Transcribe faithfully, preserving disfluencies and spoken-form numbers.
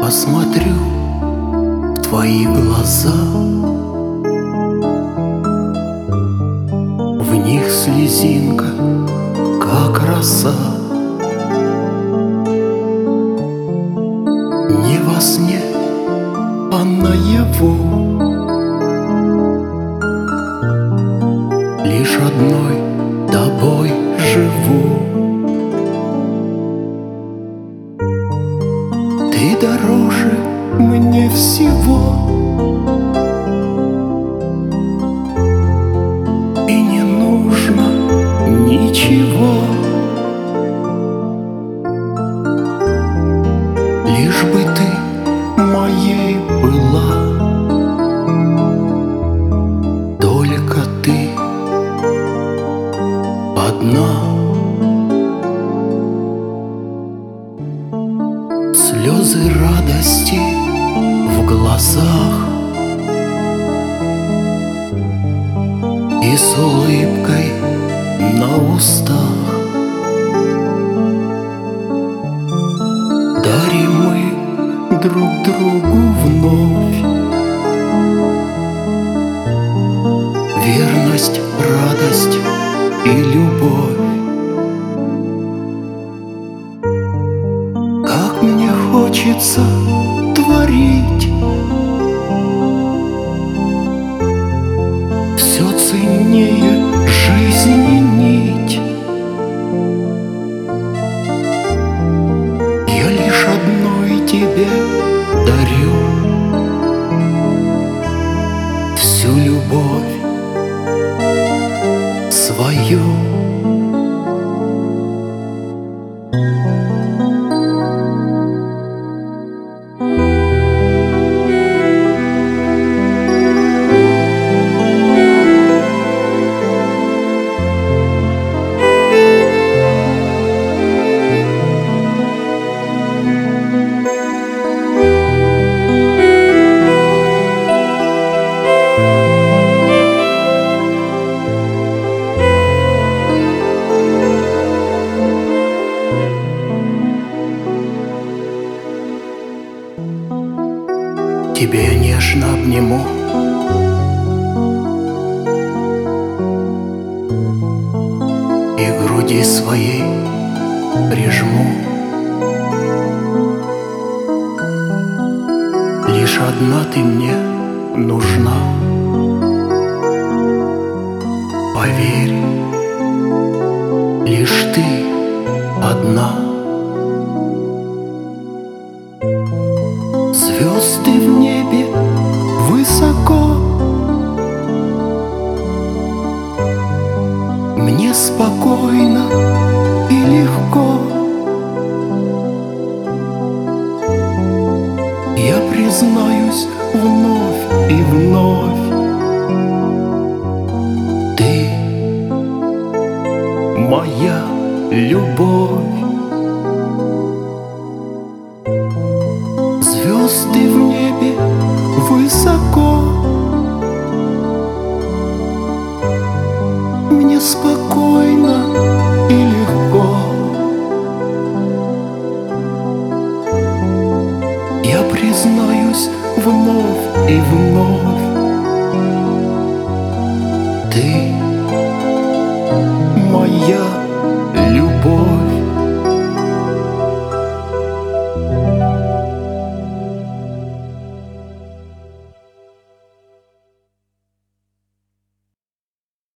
посмотрю в твои глаза, в них слезинка, как роса. Не во сне, а наяву, лишь одной тобой живу. Ты дороже мне всего, и не нужно ничего, лишь бы ты моей была. Только ты одна. Слезы радости в глазах и с улыбкой на устах дарим мы друг другу вновь верность, радость и любовь. Как мне хочется творить все ценнее жизни нить. Я лишь одной тебе дарю всю любовь свою. Тебе я нежно обниму, и к груди своей прижму. Лишь одна ты мне нужна. Поверь, лишь ты одна. Звезды в небе высоко, мне спокойно и легко. Я признаюсь вновь и вновь: ты моя любовь. Звезды в небе высоко, мне спокойно и легко. Я признаюсь вновь и вновь: